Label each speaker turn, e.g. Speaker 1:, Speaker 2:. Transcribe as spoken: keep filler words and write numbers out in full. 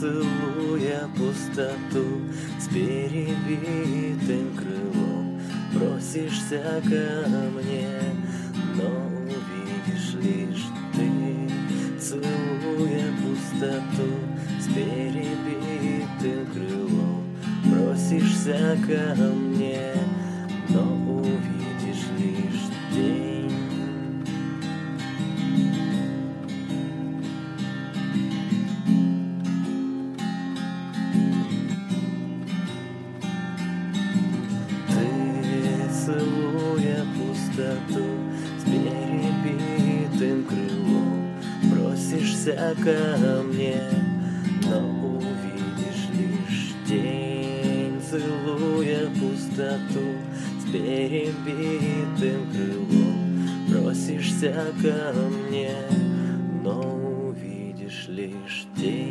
Speaker 1: целуя пустоту с перебитым крылом, бросишься ко мне, но увидишь лишь ты. Целуя пустоту с перебитым крылом, бросишься ко мне, но увидишь лишь день. Целуя пустоту с перебитым крылом, бросишься ко мне, но увидишь лишь тень. Целуя пустоту с перебитым крылом, бросишься ко мне, но увидишь лишь тень.